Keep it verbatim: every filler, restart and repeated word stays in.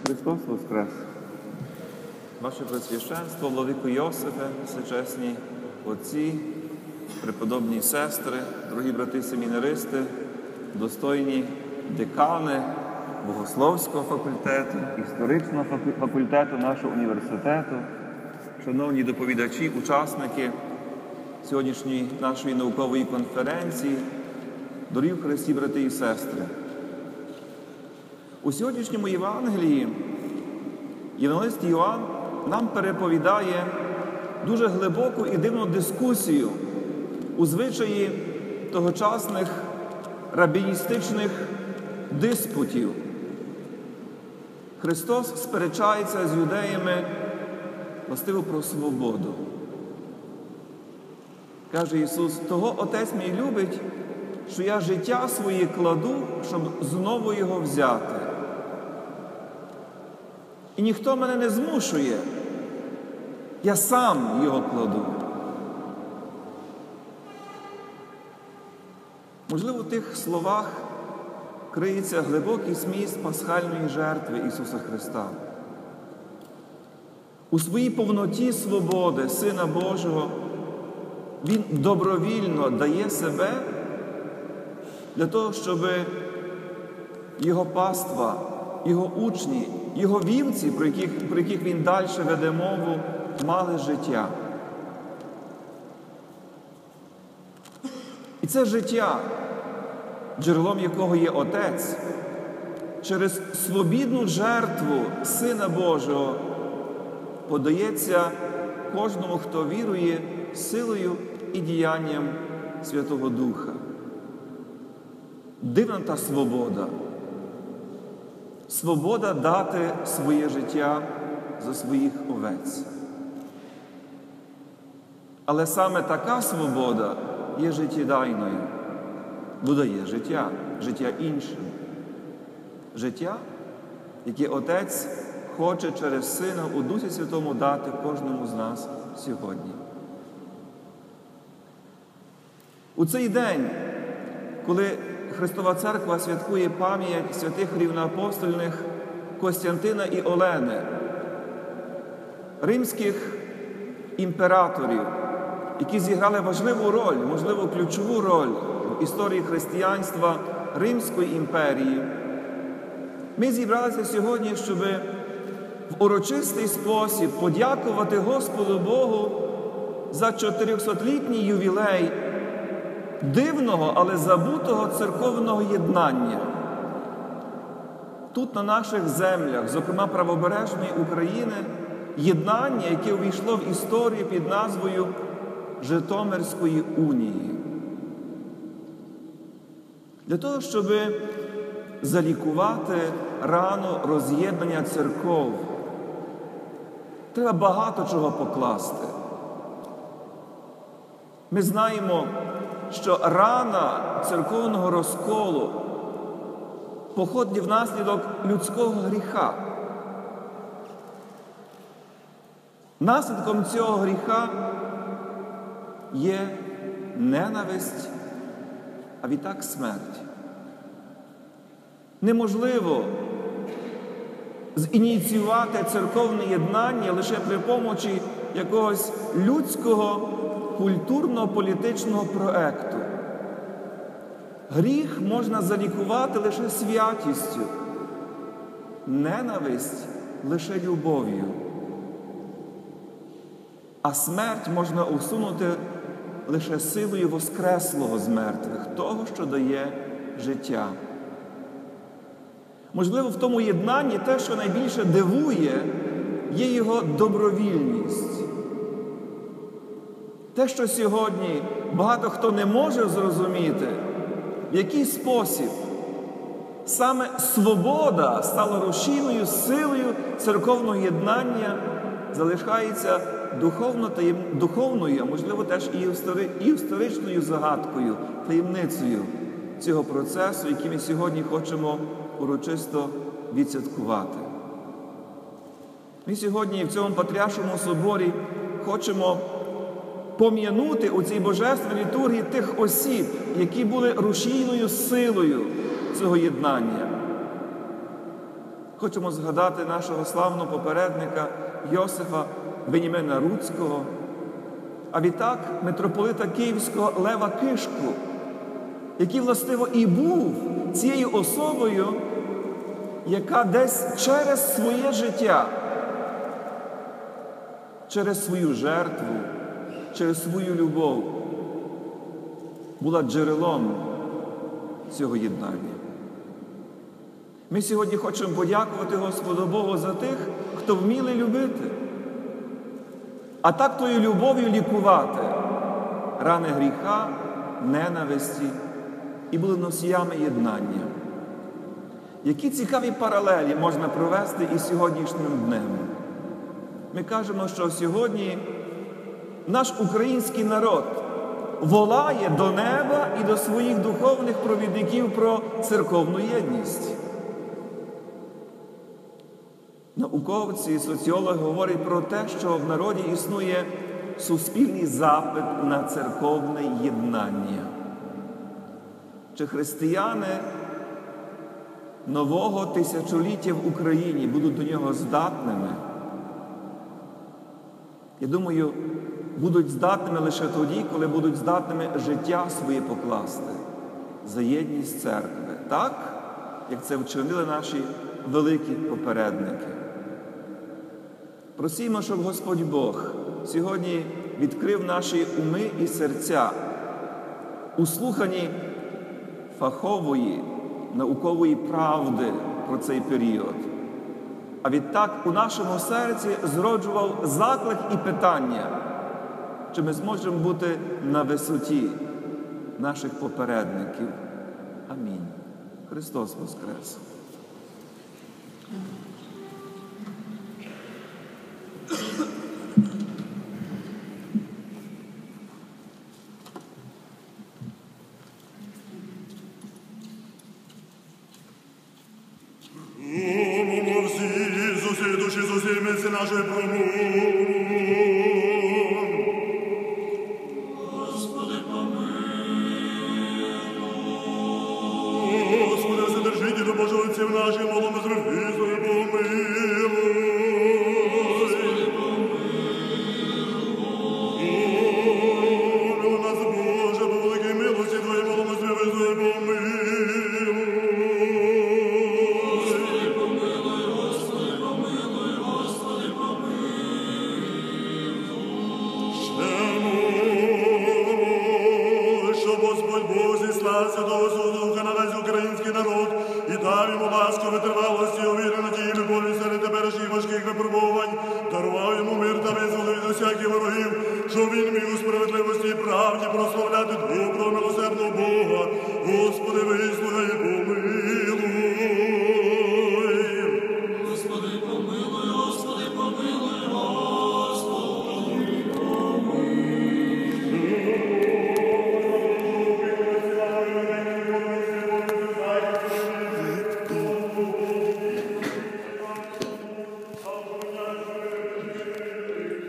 Христос Воскрес! Ваше Пресвященство, Владико Йосифе, всечесні отці, преподобні сестри, дорогі брати-семінаристи, достойні декани Богословського факультету, історичного факультету нашого університету, шановні доповідачі, учасники сьогоднішньої нашої наукової конференції, дорогі в Христі, брати і сестри. У сьогоднішньому Євангелії євангелист Йоанн нам переповідає дуже глибоку і дивну дискусію у звичаї тогочасних рабіністичних диспутів. Христос сперечається з юдеями властиво про свободу. Каже Ісус: «Того Отець мій любить, що я життя своє кладу, щоб знову його взяти. І ніхто мене не змушує, я сам його кладу». Можливо, в тих словах криється глибокий зміст пасхальної жертви Ісуса Христа. У своїй повноті свободи Сина Божого Він добровільно дає себе для того, щоб Його паства, Його учні, Його вівці, про яких, про яких Він далі веде мову, мали життя. І це життя, джерелом якого є Отець, через свобідну жертву Сина Божого подається кожному, хто вірує, силою і діянням Святого Духа. Дивна та свобода. Свобода дати своє життя за своїх овець. Але саме така свобода є життєдайною, бо дає життя, життя іншим. Життя, яке Отець хоче через Сина у Дусі Святому дати кожному з нас сьогодні. У цей день, коли Христова Церква святкує пам'ять святих рівноапостольних Костянтина і Олени, римських імператорів, які зіграли важливу роль, можливо, ключову роль в історії християнства Римської імперії, ми зібралися сьогодні, щоб в урочистий спосіб подякувати Господу Богу за чотирьохсотлітній ювілей дивного, але забутого церковного єднання. Тут, на наших землях, зокрема правобережної України, єднання, яке увійшло в історію під назвою Житомирської унії. Для того, щоб залікувати рану роз'єднання церков, треба багато чого покласти. Ми знаємо, що рана церковного розколу походить внаслідок людського гріха. Наслідком цього гріха є ненависть, а відтак смерть. Неможливо зініціювати церковне єднання лише при помочі якогось людського культурно-політичного проекту. Гріх можна залікувати лише святістю, ненависть лише любов'ю. А смерть можна усунути лише силою воскреслого з мертвих, того, що дає життя. Можливо, в тому єднанні те, що найбільше дивує, є його добровільність. Те, що сьогодні багато хто не може зрозуміти, в який спосіб саме свобода стала рушійною силою церковного єднання, залишається духовно, таєм... духовною, а можливо теж і, істори... і історичною загадкою, таємницею цього процесу, який ми сьогодні хочемо урочисто відсвяткувати. Ми сьогодні в цьому Патріаршому соборі хочемо пом'янути у цій божественній літургії тих осіб, які були рушійною силою цього єднання. Хочемо згадати нашого славного попередника Йосифа Венімена Руцького, а відтак митрополита Київського Лева Кишку, який, властиво, і був цією особою, яка десь через своє життя, через свою жертву, через свою любов була джерелом цього єднання. Ми сьогодні хочемо подякувати Господу Богу за тих, хто вміли любити, а так тою любов'ю лікувати рани гріха, ненависті і були носіями єднання. Які цікаві паралелі можна провести із сьогоднішнім днем? Ми кажемо, що сьогодні наш український народ волає до неба і до своїх духовних провідників про церковну єдність. Науковці і соціологи говорять про те, що в народі існує суспільний запит на церковне єднання. Чи християни нового тисячоліття в Україні будуть до нього здатними? Я думаю, будуть здатними лише тоді, коли будуть здатними життя своє покласти за єдність церкви. Так, як це вчинили наші великі попередники. Просімо, щоб Господь Бог сьогодні відкрив наші уми і серця у слуханні фахової, наукової правди про цей період. А відтак у нашому серці зроджував заклик і питання, чи ми зможемо бути на висоті наших попередників. Амінь. Христос воскрес! Умомо всі, з усієї душі, з усієї мислі нашої промовимо. Господи, помилуй. Господи, Вседержителю Божий, отців наших, молимо з ревізою, помилуй. Господи, помилуй. Помилуй нас, Боже, по великій милості Твоїй, молимо з ревізою, помилуй. Святого Духа на весь український народ і дав йому ласку, витривалості, увіру, надії, любові серед теперішніх важких випробувань, дарував йому мир та визволив від усяких ворогів, щоб він міг у справедливості і правді прославляти доброго, милосердного Бога. Господи, вислухай